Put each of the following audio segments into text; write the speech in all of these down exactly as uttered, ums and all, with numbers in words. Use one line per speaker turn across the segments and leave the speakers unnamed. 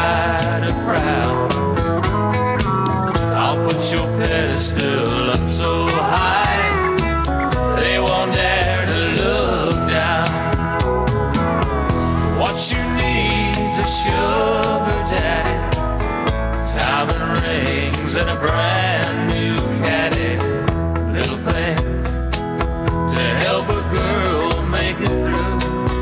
pride or proud. I'll put your pedestal up so high, they won't dare to look down. What you need is a sugar daddy, diamond rings and a brand new caddy. Little things to help a girl make it through.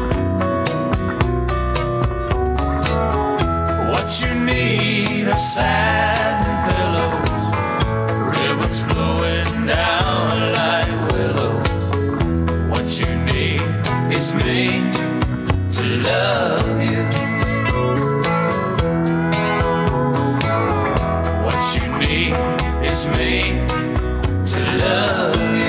What you need are satin pillows, ribbons flowing down like willows. What you need is me to love you. What you need is me to love you.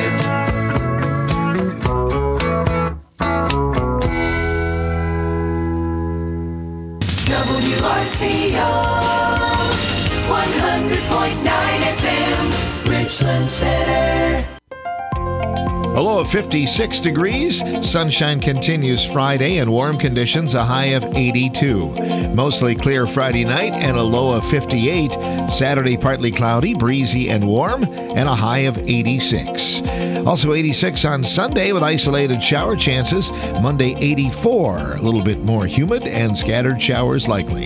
W R C O one hundred point nine F M, Richland Center.
A low of fifty-six degrees. Sunshine continues Friday and warm conditions, a high of eighty-two. Mostly clear Friday night and a low of fifty-eight. Saturday partly cloudy, breezy and warm, and a high of eighty-six. Also eighty-six on Sunday with isolated shower chances. Monday eighty-four, a little bit more humid and scattered showers likely.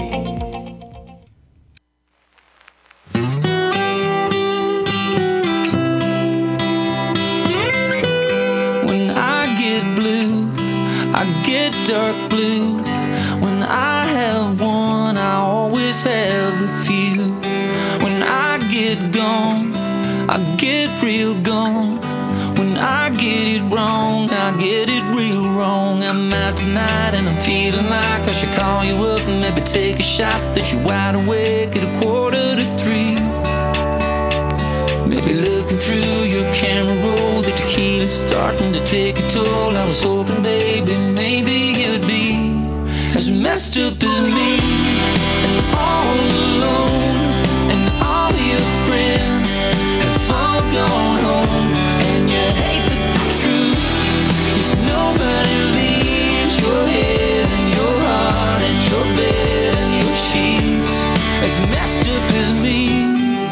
Dark blue. When I have one, I always have a few. When I get gone, I get real gone. When I get it wrong, I get it real wrong. I'm out tonight and I'm feeling like I should call you up and maybe take a shot that you're wide awake at a quarter to three. Maybe looking through your camera roll, the tequila's starting to take a toll. I was hoping, baby, maybe you'd be as messed up as me, and all alone, and all your friends have all gone home, and you hate that the truth is nobody leaves your head and your heart and your bed and your sheets as messed up as me.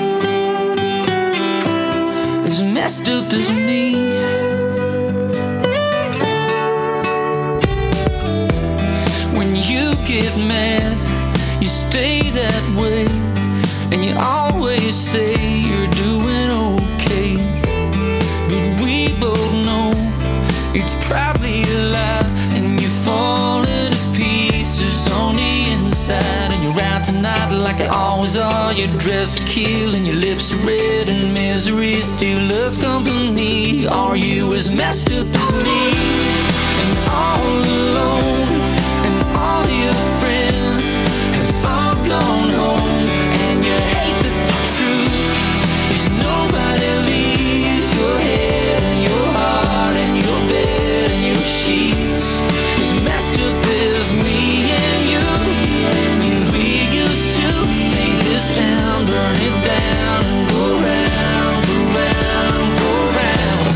As messed up as me. When you get mad, you stay that way, and you always say you're doing okay. But we both know it's probably a lie, and you're falling to pieces on the inside. And you're out tonight like you always are. You're dressed to kill and your lips are red, and misery still loves company. Are you as messed up as me? And all alone, and all your friends have all gone home, and you hate that the truth is nobody leaves your head and your heart and your bed and your sheets as messed up as me and you. And you, we used to make this town burn it down and go round, go round, go round.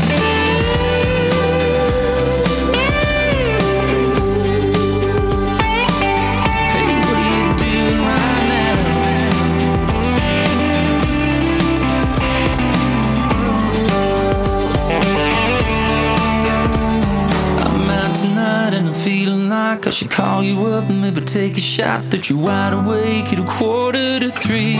Hey, what are you doing right now? I'm out tonight and I'm feeling like I should call you up and maybe take a shot that you're wide awake at a quarter to three.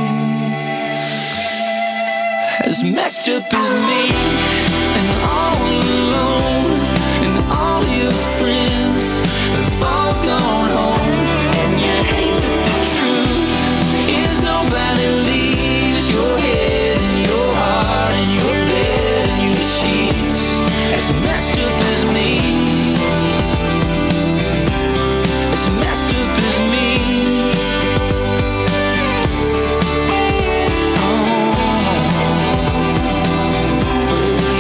As messed up as me, and all alone, and all your friends have all gone home, and you hate that the truth is nobody leaves your head and your heart and your bed and your sheets. As messed up as me. As messed up as me. Oh,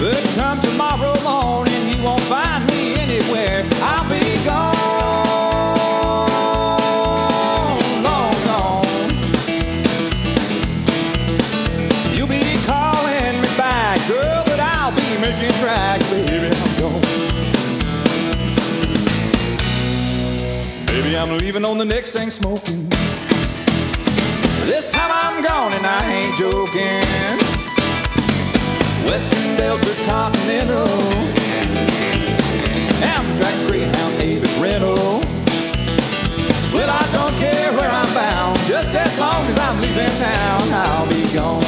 But come tomorrow morning, you won't find me anywhere. I'll be gone, long gone. You'll be calling me back, girl, but I'll be making tracks, baby, I'm gone. Baby, I'm leaving on the next thing smoking. This time I'm gone and I ain't joking. Western Delta Continental, Amtrak, Greyhound, Avis Rental. Well, I don't care where I'm bound, just as long as I'm leaving town, I'll be gone.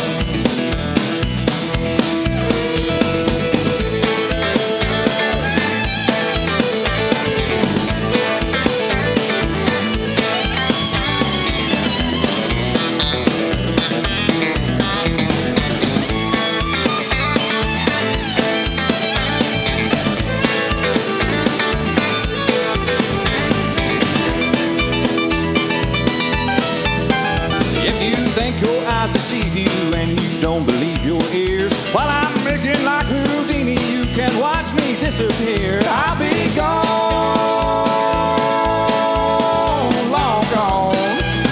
Deceive you and you don't believe your ears. While I'm making like Houdini, you can watch me disappear. I'll be gone, long gone.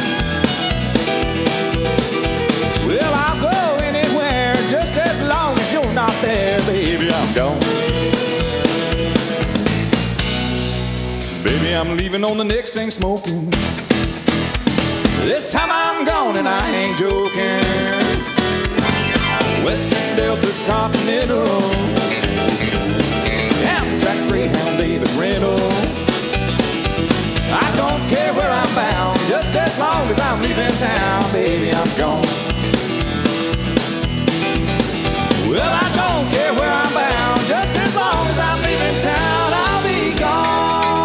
Well, I'll go anywhere just as long as you're not there, baby, I'm gone. Baby, I'm leaving on the next thing smoking. This time I'm gone and I ain't joking. Western Delta Continental, Amtrak, Greyhound, Davis Rental. I don't care where I'm bound, just as long as I'm leaving town, baby, I'm gone. Well, I don't care where I'm bound, just as long as I'm leaving town, I'll be gone.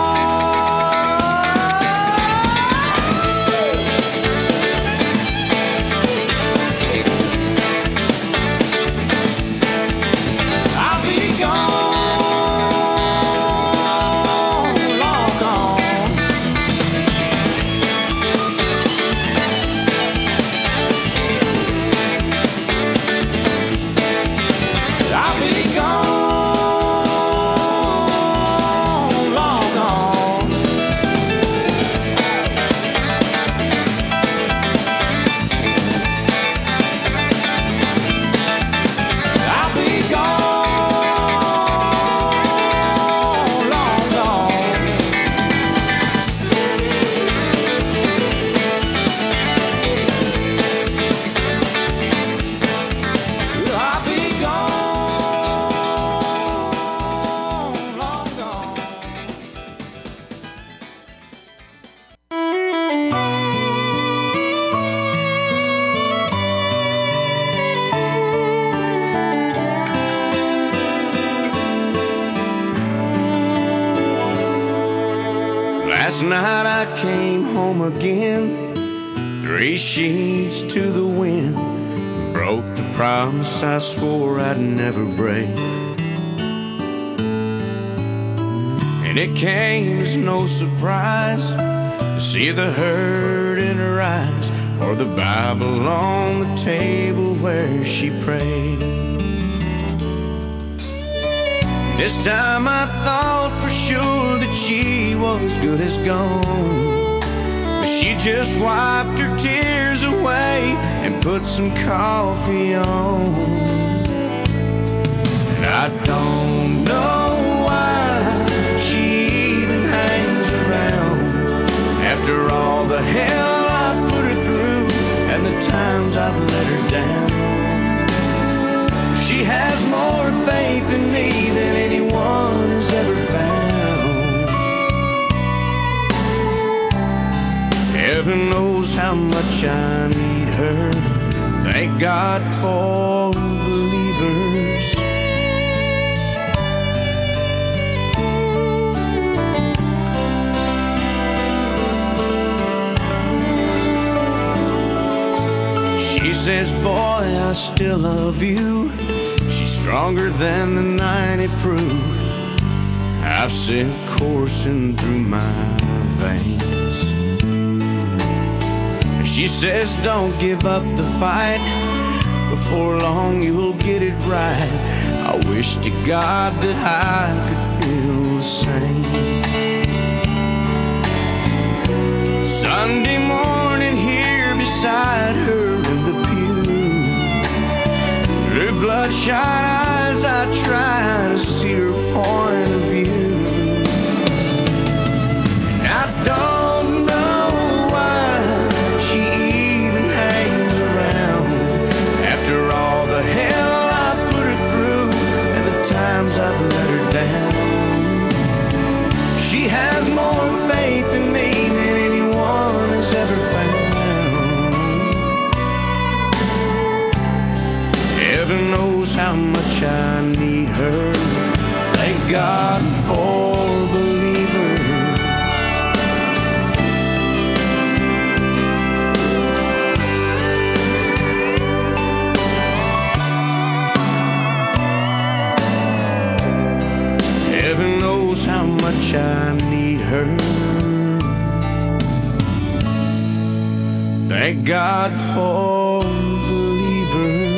Last night I came home again, three sheets to the wind. Broke the promise I swore I'd never break. And it came as no surprise to see the hurt in her eyes, or the Bible on the table where she prayed. This time I thought for sure that she was good as gone, but she just wiped her tears away and put some coffee on. And I don't know why she even hangs around after all the hell I put her through and the times I've let her down. She has more faith in me than anyone has ever found. Heaven knows how much I need her. Thank God for believers. She says, boy, I still love you. She's stronger than the ninety proof I've sent coursing through my veins. She says, don't give up the fight. Before long you'll get it right.
I wish to God that I could feel the same. Sunday morning here beside her in the pew, her bloodshot eyes, I try to see her point of view. And I don't know why she even hangs around after all the hell I put her through and the times I've let her down. She has more faith in me than anyone has ever found. Heaven knows how much I need her. Thank God for believers. Heaven knows how much I need her. Thank God for believers.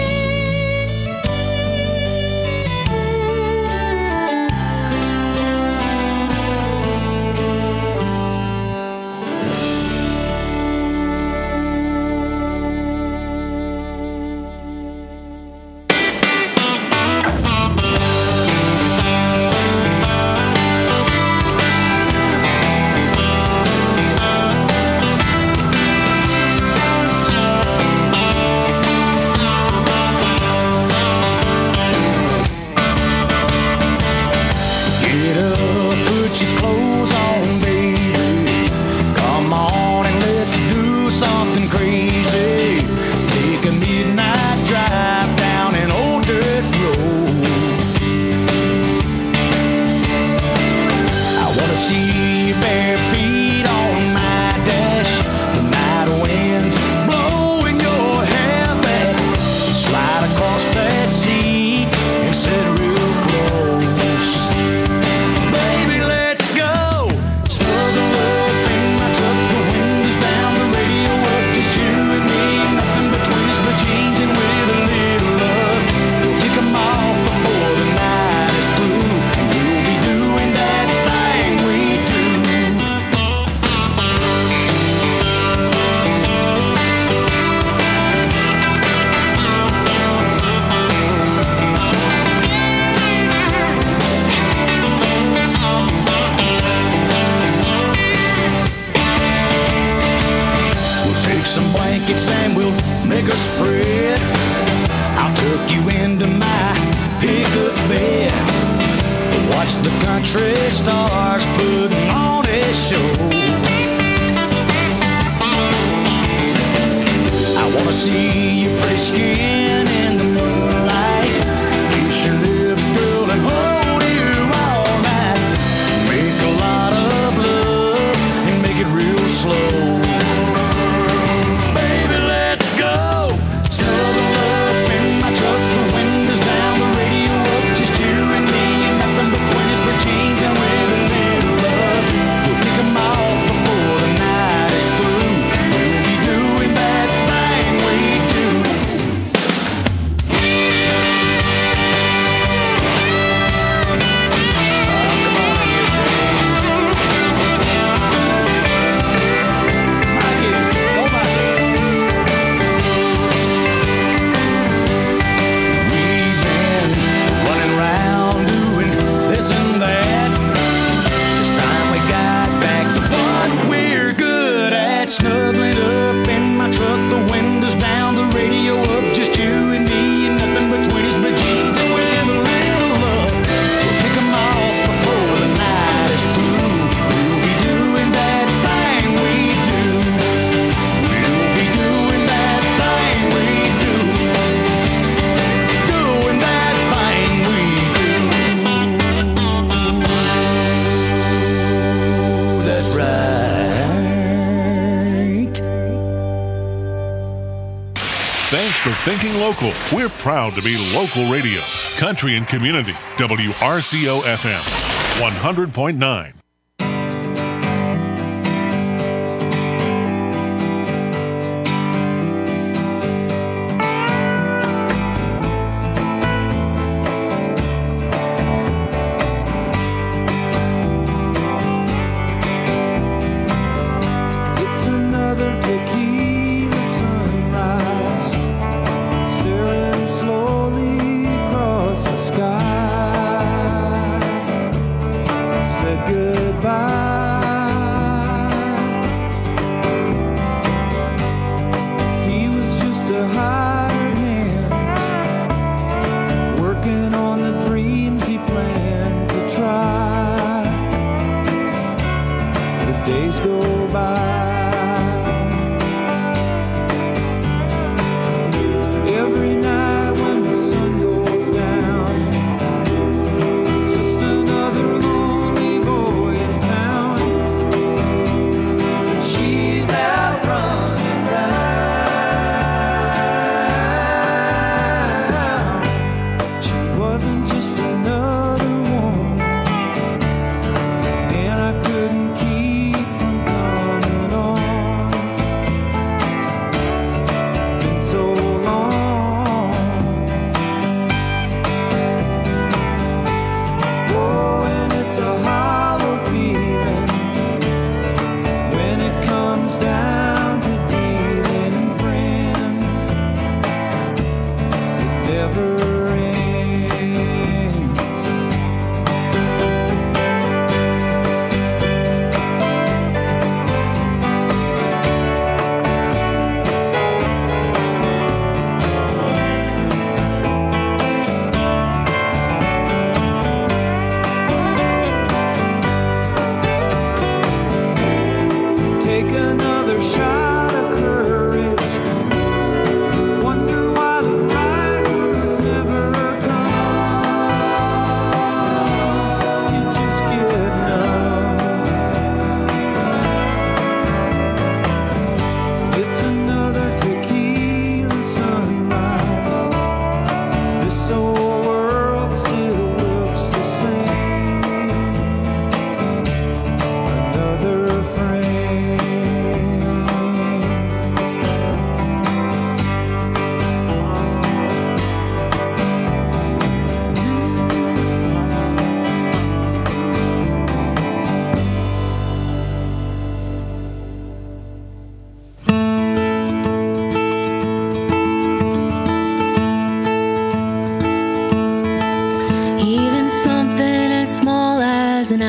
For thinking local, we're proud to be local radio. Country and Community, W R C O F M, one hundred point nine.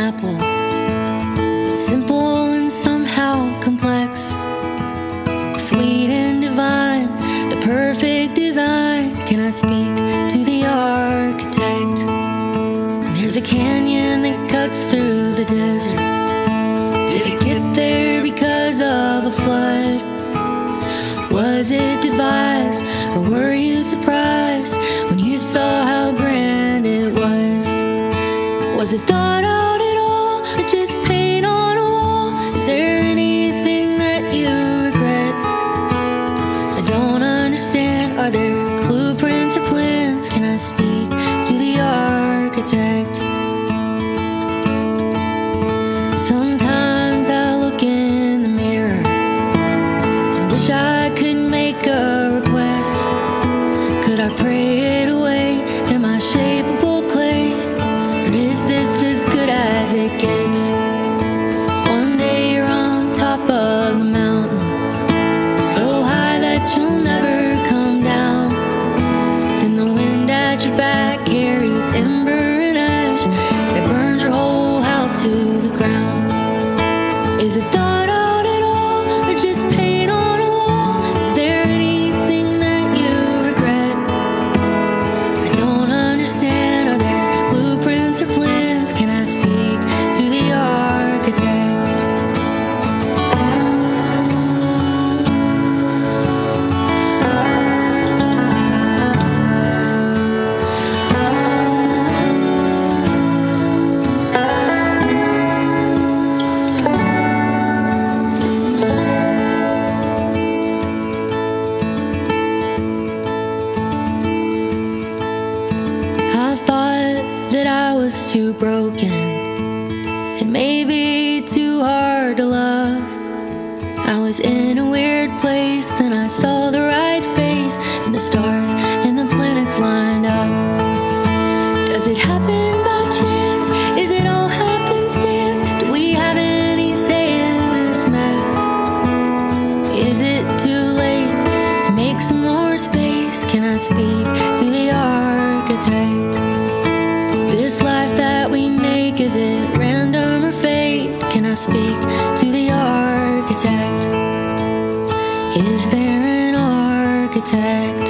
apple. It's simple and somehow complex, sweet and divine, the perfect design. Can I speak to the architect? There's a canyon that cuts through the desert. Did it get there because of a flood? Was it devised, or were you surprised when you saw how grand it was? Was it thought out at all, or just paint on a wall? Is there anything that you regret? I don't understand. Are there blueprints or plans? Can I speak to the architect? Sometimes I look in the mirror and wish I could make a request. Could I pray it away? Am I shapeable clay? Or is this as good as it gets? One day you're on top of the mountain, so high that you'll never come down. Then the wind at your back carries ember and ash, and it burns your whole house to the ground. Is it thought out at all, or just paint on a wall? Is there anything that you regret? I don't understand. Are there blueprints or plans? Can I speak to the architect? I thought that I was too broken and maybe too hard to love. I was in a weird place, then I saw the right face, and the stars and the planets lined up. Does it happen by chance? Is it all happenstance? Do we have any say in this mess? Is it too late to make some more space? Can I speak to the architect? This life that we make, is it random or fate? Can I speak to the architect? Is there an architect?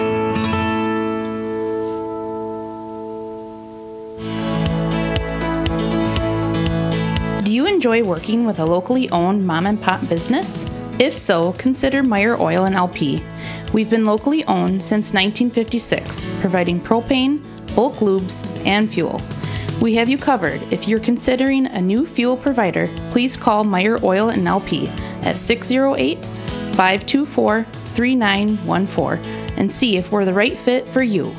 Do you enjoy working with a locally owned mom and pop business? If so, consider Meyer Oil and L P. We've been locally owned since nineteen fifty-six, providing propane, bulk lubes, and fuel. We have you covered. If you're considering a new fuel provider, please call Meyer Oil and L P at six oh eight, five two four, three nine one four and see if we're the right fit for you.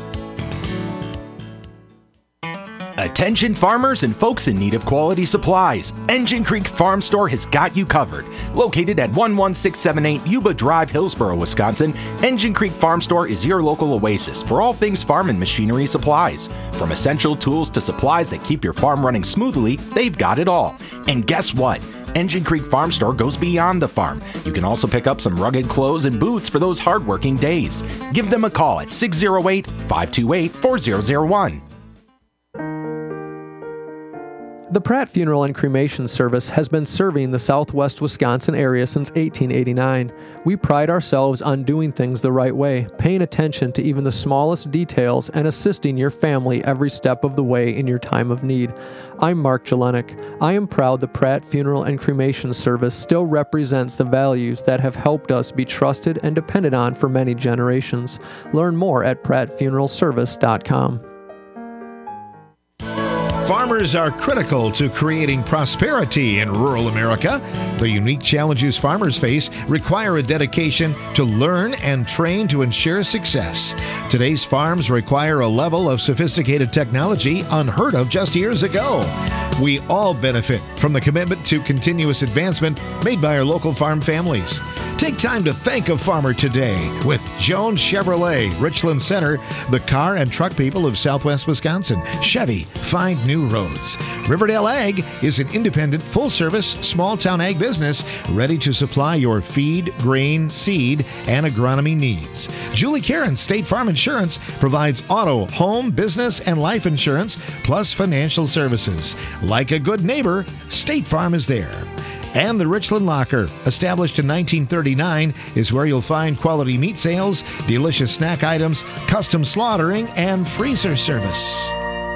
Attention farmers and folks in need of quality supplies. Engine Creek Farm Store has got you covered. Located at one one six seven eight Yuba Drive, Hillsboro, Wisconsin, Engine Creek Farm Store is your local oasis for all things farm and machinery supplies. From essential tools to supplies that keep your farm running smoothly, they've got it all. And guess what? Engine Creek Farm Store goes beyond the farm. You can also pick up some rugged clothes and boots for those hard-working days. Give them a call at six oh eight, five two eight, four oh oh one.
The Pratt Funeral and Cremation Service has been serving the southwest Wisconsin area since eighteen eighty-nine. We pride ourselves on doing things the right way, paying attention to even the smallest details, and assisting your family every step of the way in your time of need. I'm Mark Jelenik. I am proud the Pratt Funeral and Cremation Service still represents the values that have helped us be trusted and depended on for many generations. Learn more at pratt funeral service dot com.
Farmers are critical to creating prosperity in rural America. The unique challenges farmers face require a dedication to learn and train to ensure success. Today's farms require a level of sophisticated technology unheard of just years ago. We all benefit from the commitment to continuous advancement made by our local farm families. Take time to thank a farmer today with Jones Chevrolet, Richland Center, the car and truck people of Southwest Wisconsin. Chevy, find new roads. Riverdale Ag is an independent, full-service, small-town ag business ready to supply your feed, grain, seed, and agronomy needs. Julie Karen State Farm Insurance provides auto, home, business, and life insurance, plus financial services. Like a good neighbor, State Farm is there. And the Richland Locker, established in nineteen thirty-nine, is where you'll find quality meat sales, delicious snack items, custom slaughtering, and freezer service.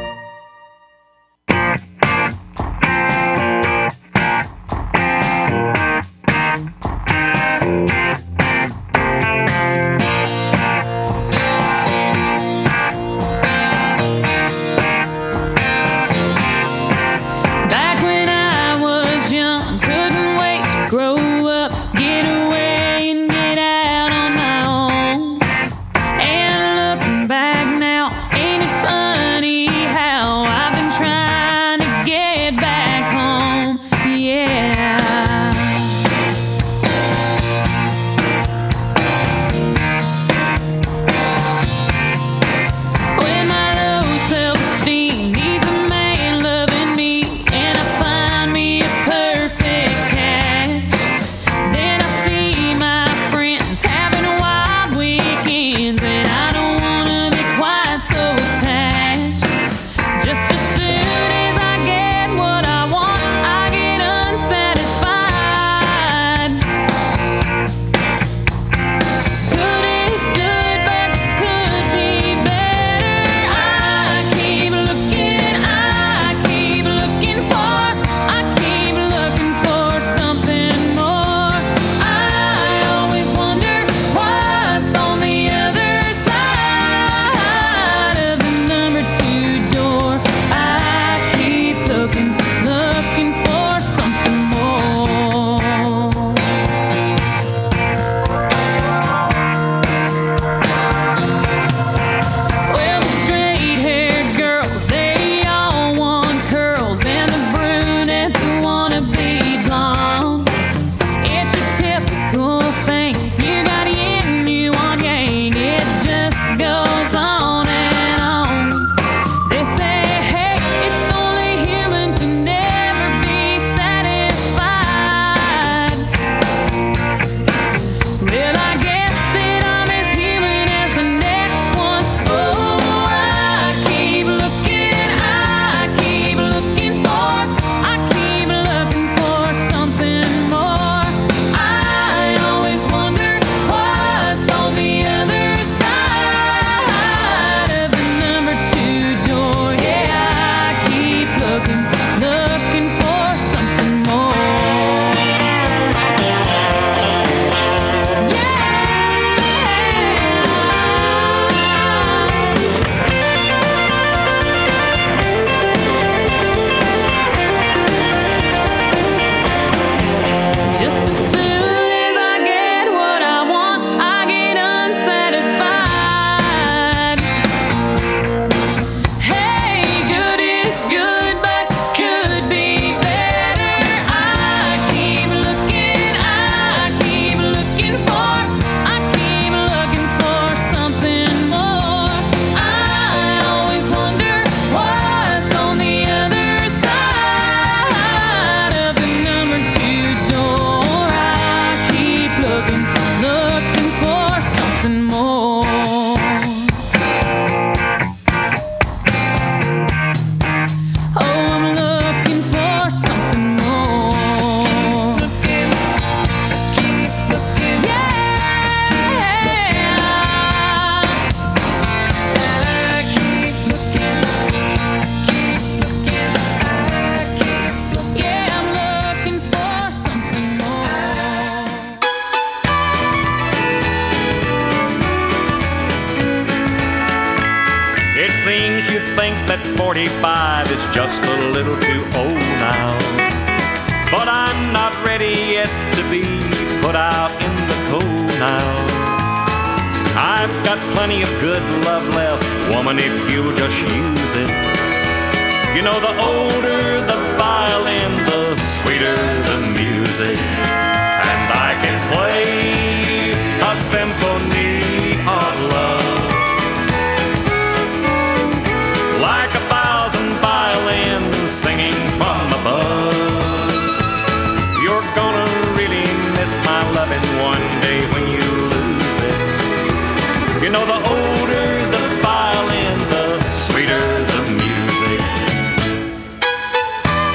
forty-five is just a little too old now. But I'm not ready yet to be put out in the cold now. I've got plenty of good love left, woman, if you'll just use it. You know, the older the violin, the sweeter the music. And I can play a symphony of love, like a thousand violins singing from above. You're gonna really miss my loving one day when you lose it. You know, the older the violin, the sweeter the music.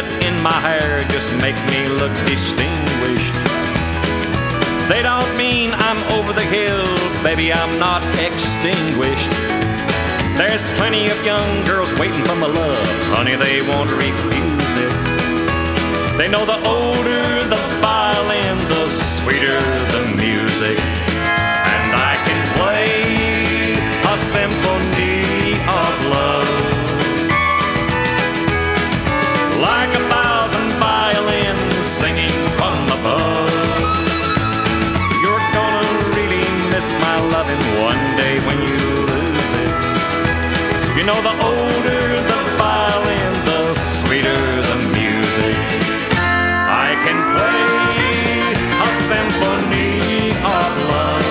lights in my hair just make me look distinguished. They don't mean I'm over the hill, baby, I'm not extinguished. There's plenty of young girls waiting for my love, honey, they won't refuse it. They know the older the violin, the sweeter the music. And I can play a symphony of love, like a thousand violins singing from above. You're gonna really miss my loving one day when you lose it. You know the older the violin, the sweeter the music. I can play a symphony of love,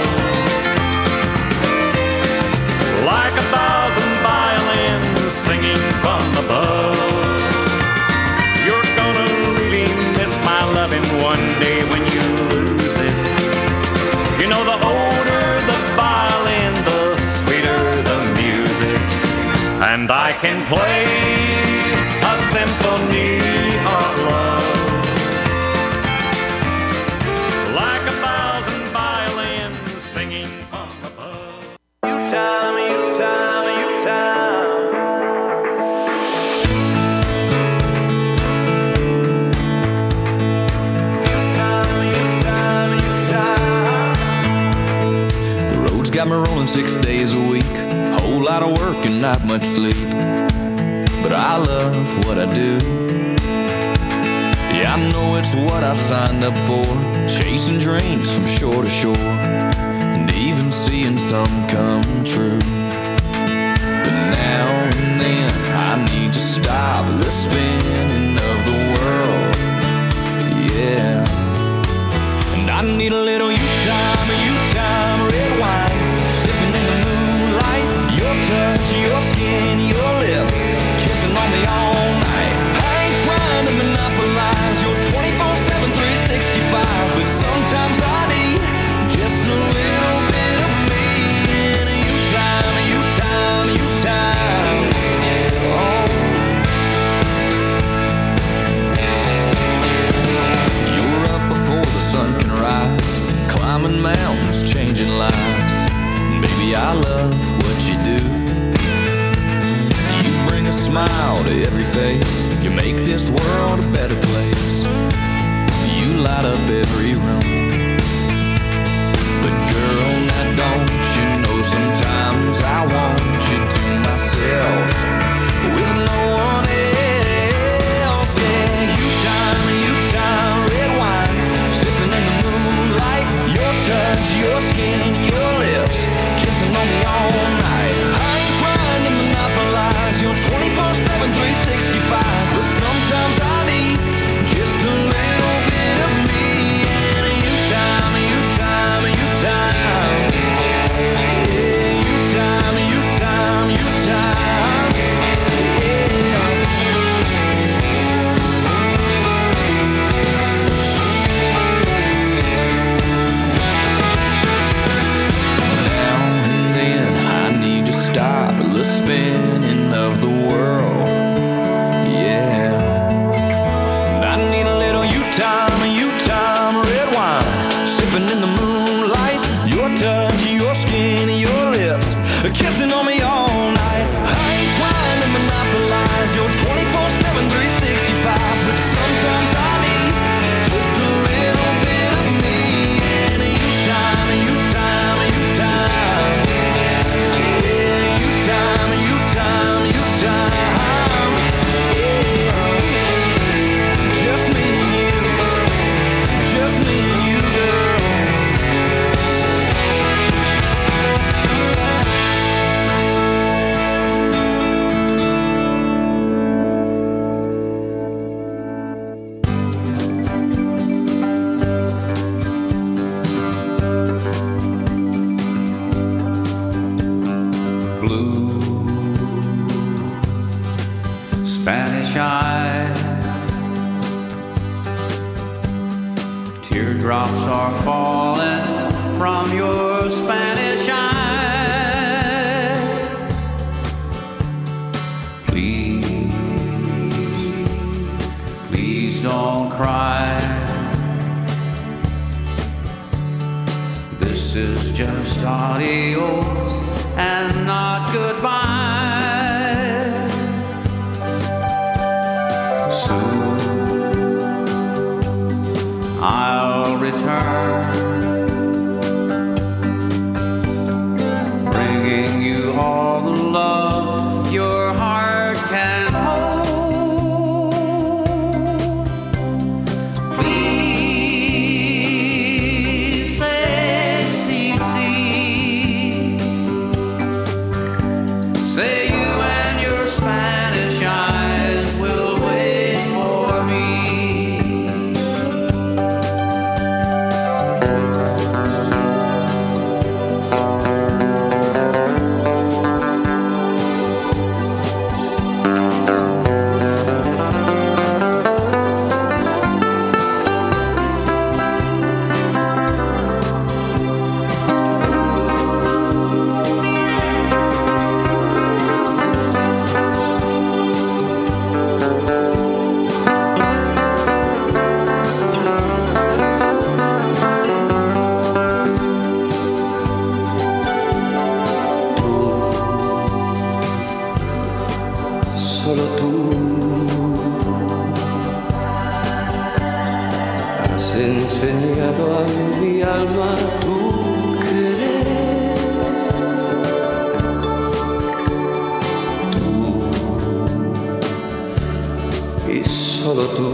like a thousand violins singing from above. You're gonna really miss my loving one day when you lose it. You know the older the violin, the sweeter the music. And I can play a symphony of love, like a thousand violins singing from above. You time, you time, you time.
The road's got me rolling six days a week, whole lot of work and not much sleep. But I love what I do. Yeah, I know it's what I signed up for, chasing dreams from shore to shore, and even seeing some come true. But now and then I need to stop the spinning of the world. Yeah, and I need a little you time, you time, red wine, sipping in the moonlight, your touch, your skin, your lips, kissing on me all night. I ain't trying to monopolize your twenty-four seven, three sixty-five, but sometimes I need just a little bit of me. And you time, you time, you time. Oh, you're up before the sun can rise, climbing mountains, changing lives. And baby, I love what you do. You bring a smile to every face, you make this world a better place. You light up every room. But girl, now don't you know sometimes I want you to myself, with no one else. Yeah, you time, you time, red wine, sipping in the moonlight, your touch, your skin, your lips, kissing on me all night. I ain't trying to monopolize your twenty-four seven, three sixty-five, but sometimes I need just a little bit of me. And you time, you time, you time. Yeah, you time, you time, you time. Yeah. Now and then I need to stop the spinning of the world. Yeah, and I need a little you time, you time, red wine, sipping in the moonlight, your touch, your skin, your lips, kissing on me all night. I ain't trying to monopolize your twenty-four seven, three sixty-five, but sometimes I need just a little bit of me. And you time, you time, you time. Yeah, you time, you time, you time. Yeah, just me and you, just me and you, girl.
Blue Spanish eye, teardrops are falling from your Spanish eye. Please, don't cry. This is just adios and not goodbye. Soon I'll return, bringing you all the love your heart can hold. Please say, see, see. Say you and your Spanish eyes will wait for me.
Solo tú has enseñado a mi alma tu querer. Tú y solo tú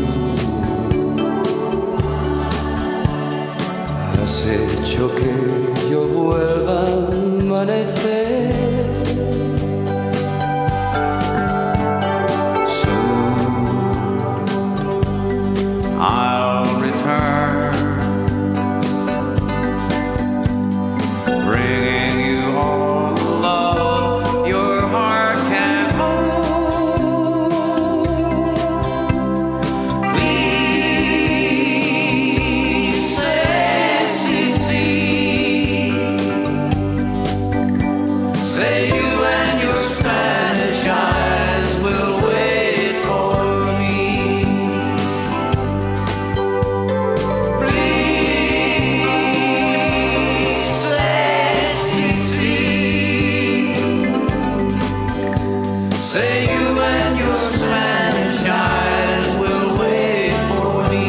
has hecho que yo vuelva a amanecer.
I'll return, bringing you all the love your heart can hold. Please say, see, see. Say you and your Spanish eyes will wait for me. Say you and your Spanish eyes will wait for me.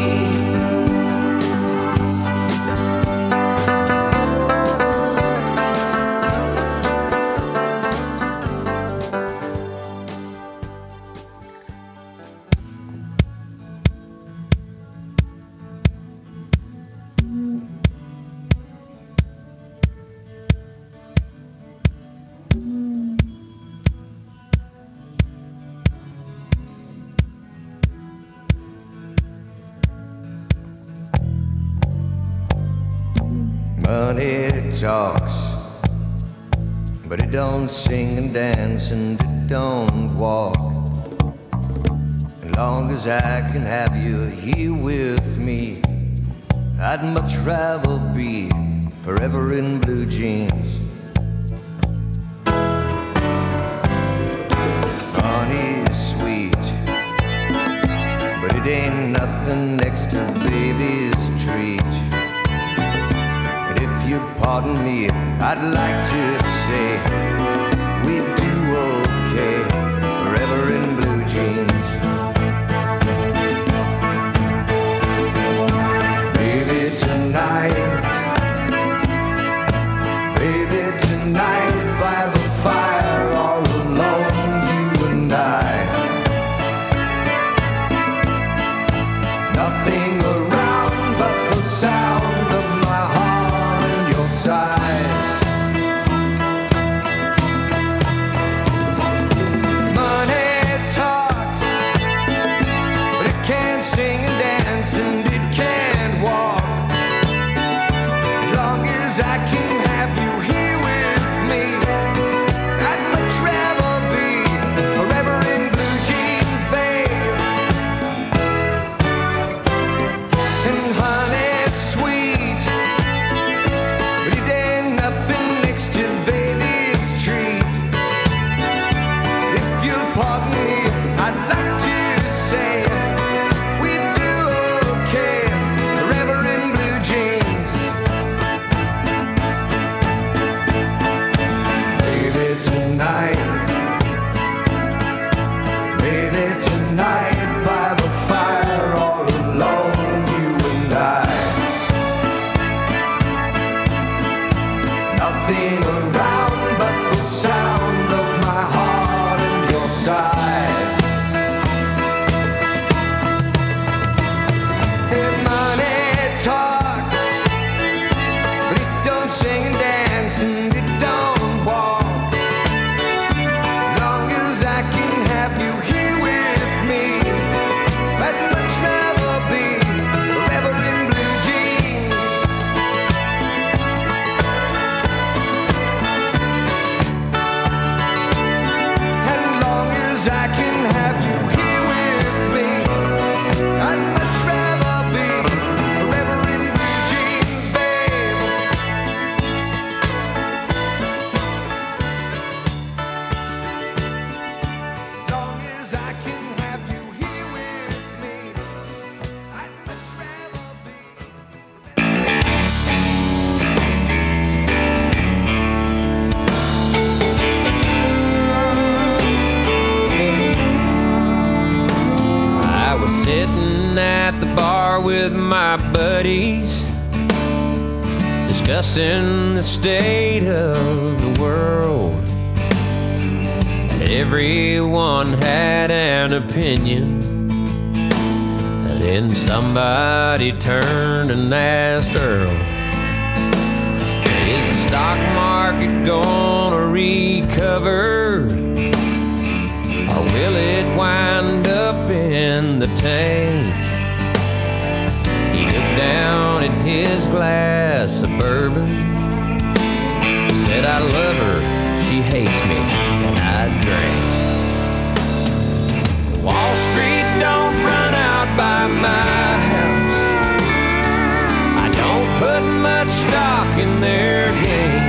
Money talks, but it don't sing and dance and it don't walk. As long as I can have you here with me, I'd much rather be forever in blue jeans. Honey's sweet, but it ain't nothing next to baby's treat. If you pardon me, I'd like to say we do okay, forever in blue jeans. Baby, tonight, baby, tonight, by the fire, all alone, you and I. Nothing around but the sound of my heart and your sighs. Money talks, but it can't sing and dance and it can't walk. As long as I can have you here with me, I'd much rather be forever in blue jeans, babe. And honey, sweet, but it ain't nothing nothing around but the sound of my heart and your side. Hey, money talks, but it don't sing and dance and it don't walk. Long as I can have you here with me, I'd much rather be forever in blue jeans. And long as I can have you here with me, I'd much rather be forever in blue jeans, babe. Long as I can have you here with me, I'd much rather be.
I was sitting at the bar with my buddies, discussing the state of the world. And everyone had an opinion. And then somebody turned and asked Earl, is the stock market gonna recover? Or will it wind up in the tank? He looked down at his glass of bourbon, said, I love her, she hates me, and I drank. Wall Street don't run out by my house. I don't put much stock in their game.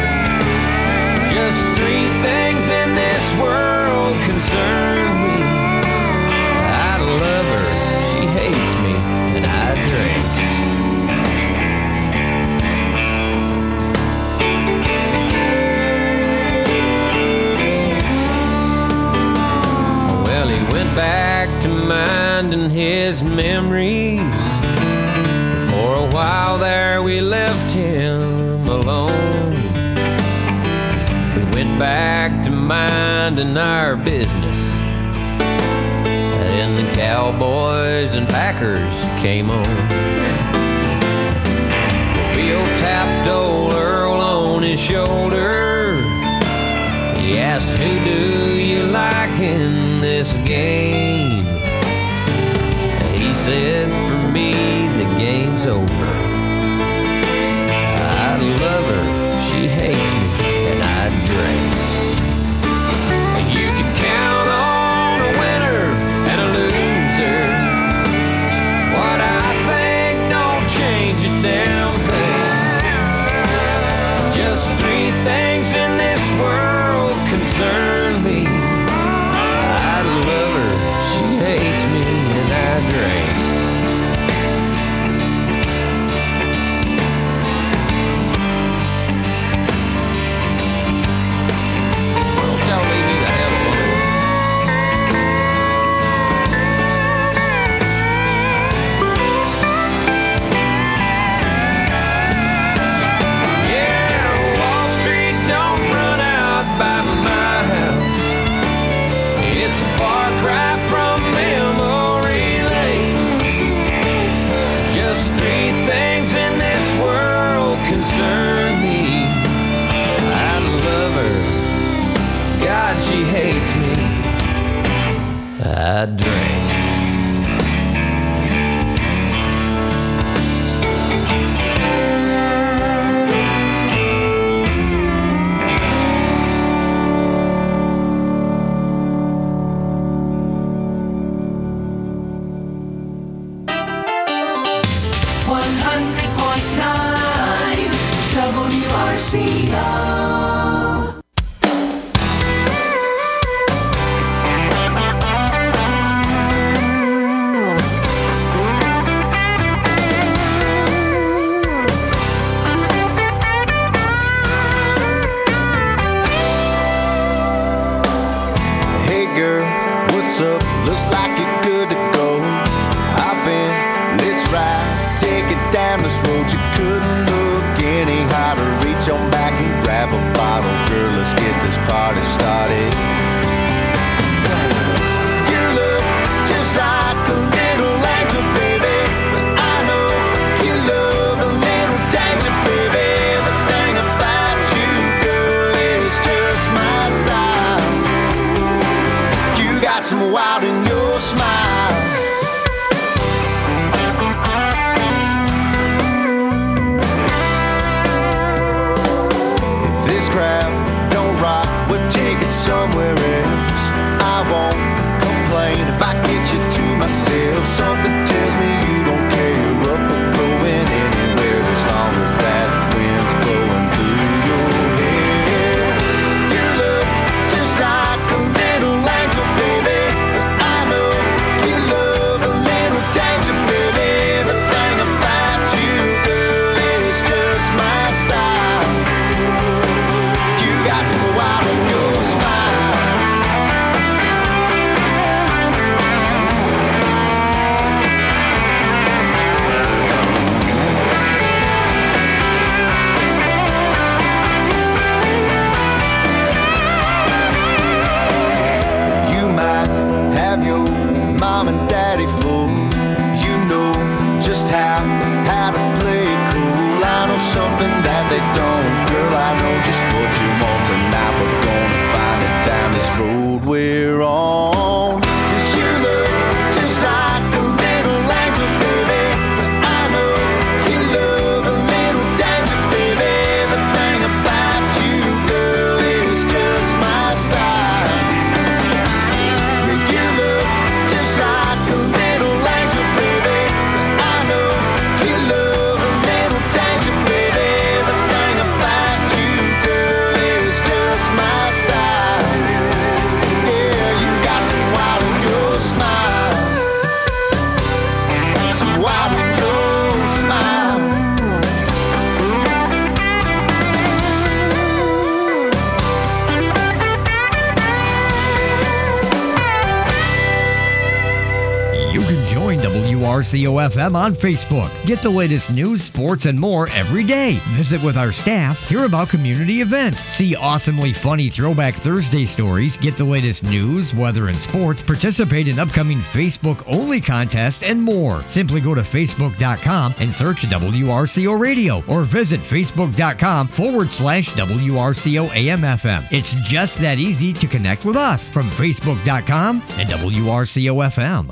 Just three things in this world concern me. I love her, she hates me, and I drink. Well, he went back to minding his memories. For a while there we left him alone. We went back to minding our business. And the Cowboys and Packers came on. Bill tapped old Earl on his shoulder. He asked, who do you like in this game? And he said, for me, the game's over. I love her, she hates me, and I drink. You can count on a winner and a loser. What I think don't change a damn thing. Just three things in this world concern me. I love her, she hates me, and I drink. Don't y'all leave me the hell alone. Yeah, Wall Street don't run out by my house. It's a far cry from memory lane. Just three things in this world concern me. I love her, God, she hates me. I drink.
one hundred point nine W R C O.
Hey girl, what's up? Looks like you're good to go. Hop in, let's ride. Take it down this road you couldn't look any harder. Reach on back and grab started. You look just like a little angel, baby, but I know you love a little danger, baby. Everything about you, girl, is just my style. You got some wild in your smile. If this crap don't rock, we'll take it somewhere else. I won't complain if I get you to myself. Something tells me you don't care what we're going anywhere, as long as that wind's blowing through your hair. You look just like a little angel, baby, but I know you love a little danger, baby. Everything about you, girl, is just my style. You got some wild in your smile. You might have your mom and daddy fool. You know just how, how to play it cool. I know something that they don't. Girl, I know just what you want tonight. We're gonna find it down this road we're on. 'Cause you look just like a little angel, baby, but I know you love a little danger, baby. Everything about you, girl, is just my style. Yeah, you look just like a little angel, baby, but I know you love a little danger, baby. Everything about you, girl, is just my style. Yeah, you got some wild in your smile. Some wild in your smile.
You can join W R C O F M on Facebook. Get the latest news, sports, and more every day. Visit with our staff, hear about community events, see awesomely funny Throwback Thursday stories, get the latest news, weather, and sports, participate in upcoming Facebook-only contests, and more. Simply go to Facebook dot com and search W R C O Radio or visit Facebook dot com forward slash W R C O A M F M. It's just that easy to connect with us from Facebook dot com and W R C O F M.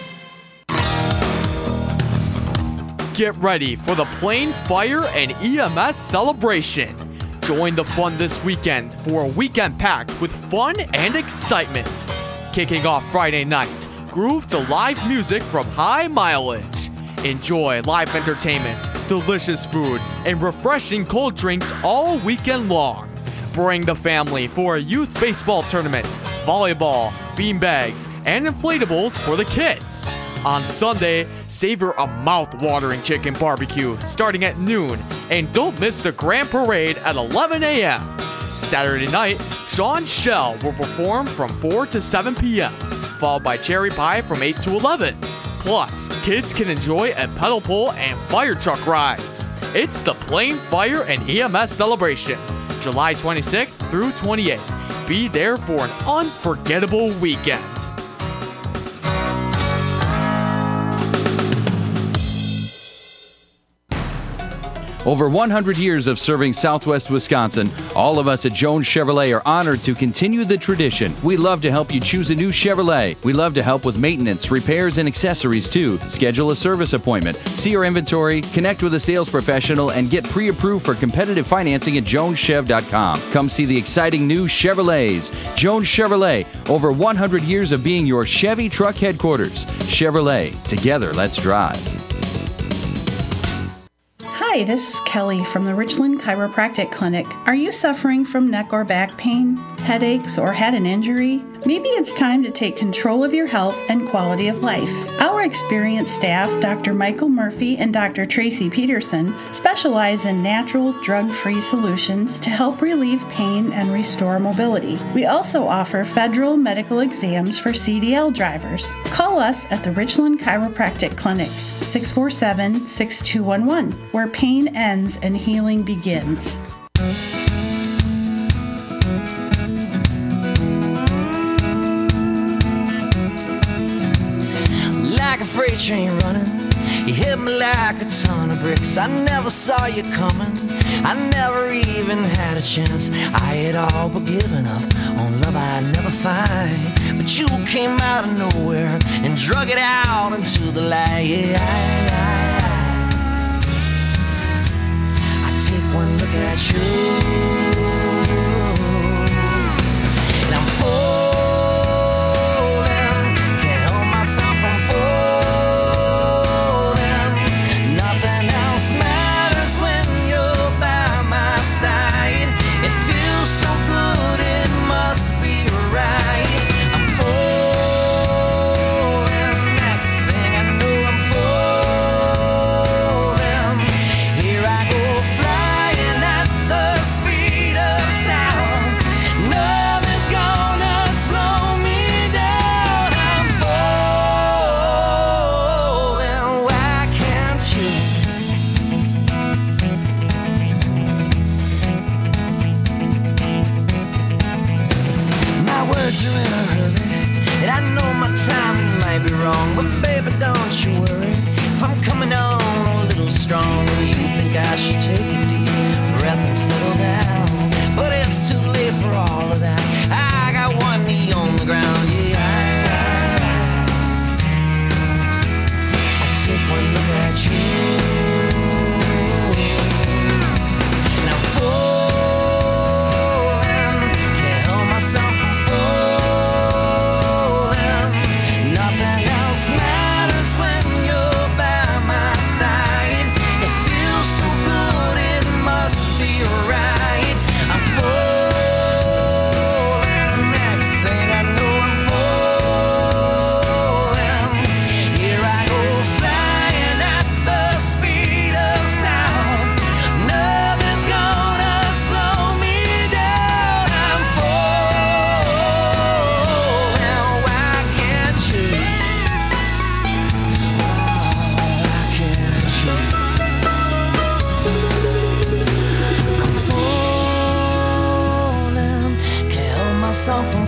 Get ready for the Plain Fire and E M S celebration. Join the fun this weekend for a weekend packed with fun and excitement. Kicking off Friday night, groove to live music from High Mileage. Enjoy live entertainment, delicious food, and refreshing cold drinks all weekend long. Bring the family for a youth baseball tournament, volleyball, beanbags, and inflatables for the kids. On Sunday, savor a mouth-watering chicken barbecue starting at noon, and don't miss the Grand Parade at eleven a.m. Saturday night, Sean Shell will perform from four to seven p.m., followed by Cherry Pie from eight to eleven. Plus, kids can enjoy a pedal pull and fire truck rides. It's the Plain Fire and E M S celebration, July twenty-sixth through twenty-eighth. Be there for an unforgettable weekend.
Over one hundred years of serving Southwest Wisconsin, all of us at Jones Chevrolet are honored to continue the tradition. We love to help you choose a new Chevrolet. We love to help with maintenance, repairs, and accessories too. Schedule a service appointment, see our inventory, connect with a sales professional, and get pre-approved for competitive financing at jones chev dot com. Come see the exciting new Chevrolets. Jones Chevrolet, over one hundred years of being your Chevy truck headquarters. Chevrolet, together let's drive.
Hi, this is Kelly from the Richland Chiropractic Clinic. Are you suffering from neck or back pain, headaches, or had an injury? Maybe it's time to take control of your health and quality of life. Our experienced staff, Doctor Michael Murphy and Doctor Tracy Peterson, specialize in natural, drug-free solutions to help relieve pain and restore mobility. We also offer federal medical exams for C D L drivers. Call us at the Richland Chiropractic Clinic, six four seven, six two one one, where pain ends and healing begins.
freight train running. You hit me like a ton of bricks. I never saw you coming. I never even had a chance. I had all but given up on love I'd never find. But you came out of nowhere and drug it out into the light. Yeah, I, I, I, I take one look at you, and I'm falling. Can't help myself from falling. Nothing else matters when you're by my side. It feels so good, it must be right. I'm falling. Next thing I know, I'm falling. Here I go flying at the speed of sound. Nothing's gonna slow me down. I'm falling. Why can't you? My words are in a hurry, and I know my timing might be wrong, but baby, don't you worry. If I'm coming on a little strong, you think I should take a deep breath and settle down. But it's too late for all of that. I got one knee on the ground, yeah. I, I take one look at you, and I'm falling. Can't help myself from falling. Nothing else matters when you're by my side. It feels so good, it must be right. I'm falling. Next thing I know, I'm falling. Here I go flying at the speed of sound. Nothing's gonna slow me down. I'm falling. Why can't you? Why can't you? I'm falling. Can't help myself from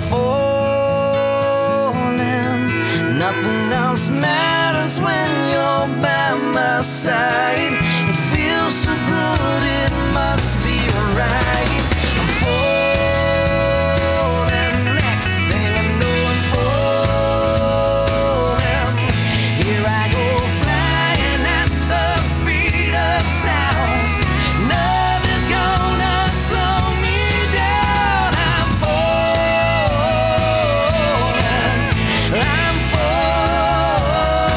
falling. Nothing else matters when you're by my side. It feels so good, it must be right. I'm falling. Next thing I know, I'm falling. Here I go flying at the speed of sound. Nothing's gonna slow me down. I'm falling. I'm falling.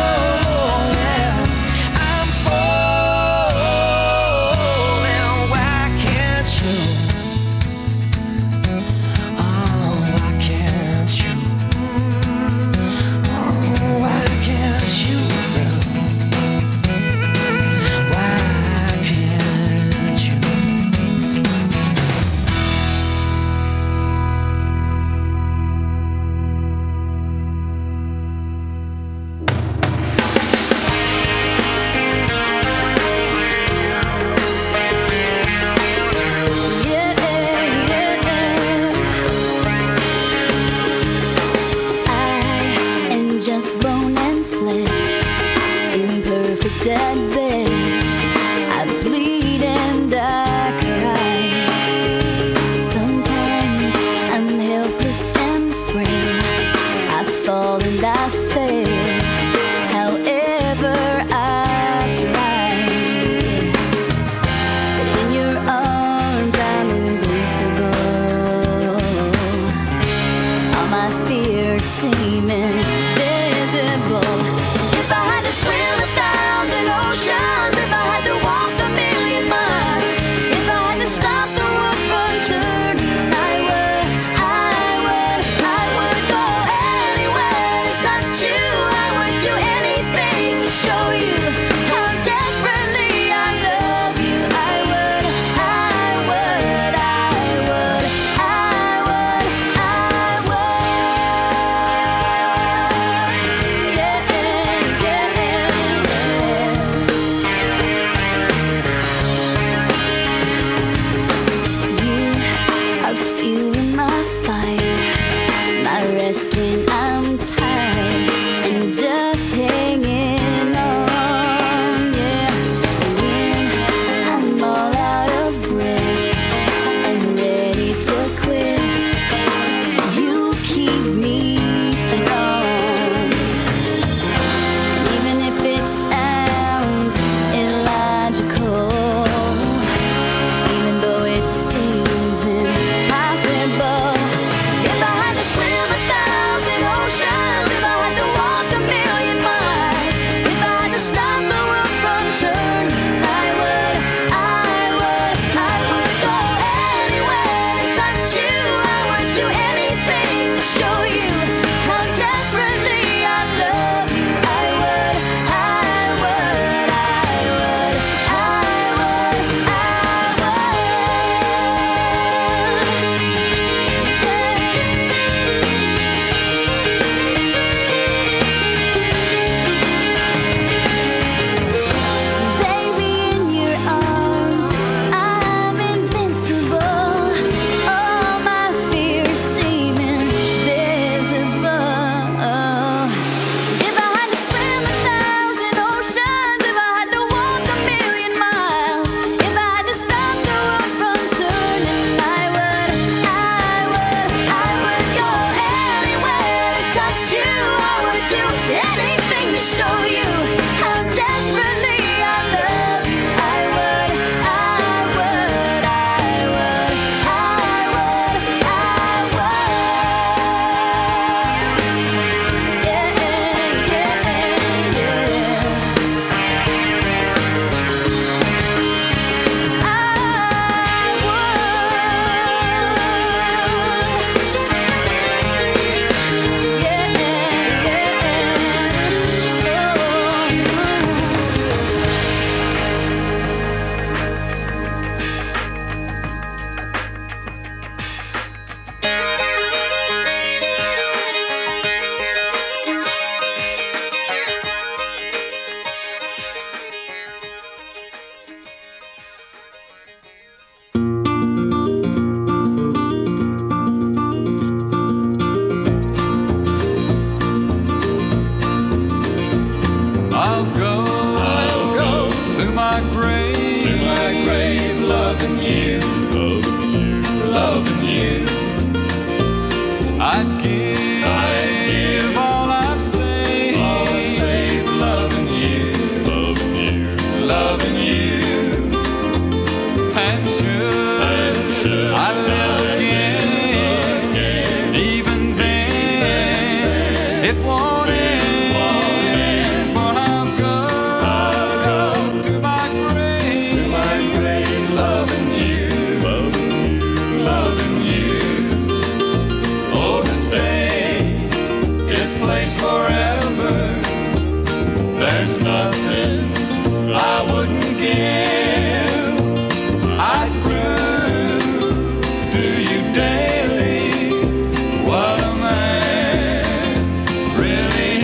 I'd live again. Even then, it won't end. For I've come to my grave, to my grave, loving you, loving you. Oh, to take its place forever. There's nothing I wouldn't give. I'd prove to you daily what a man really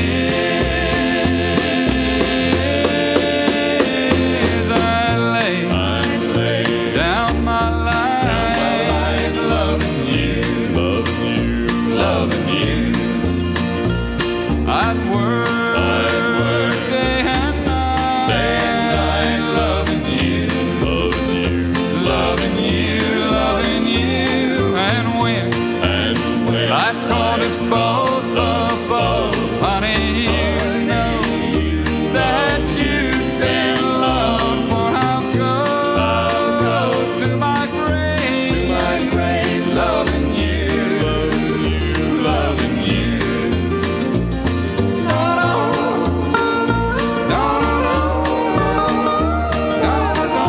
is. I lay, lay down my life, loving you, loving you, loving you. I'd work. Both above, honey, you know that you've been loved. For I'll go to my grave, to my grave, loving you, loving you. No, no, no, no, no,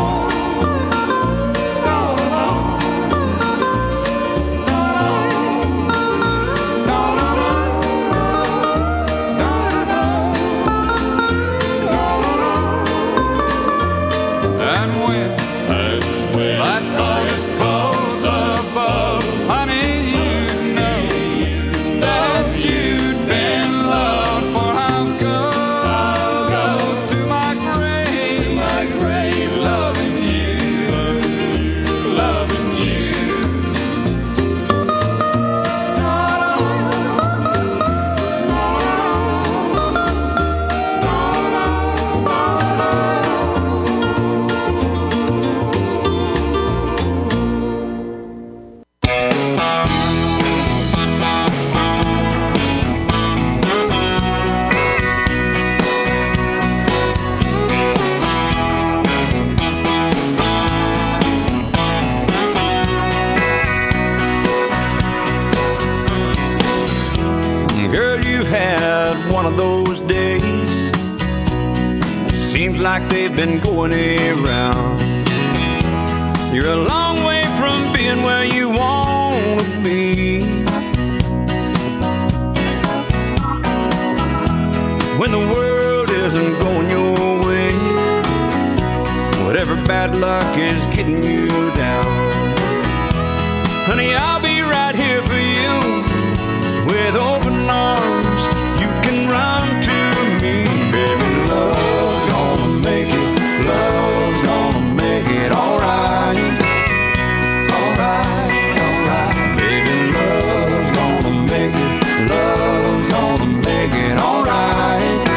those days seems like they've been going around. You're a long way from being where you want to be. When the world isn't going your way, whatever bad luck is getting you down, honey, I'll be right here for you with all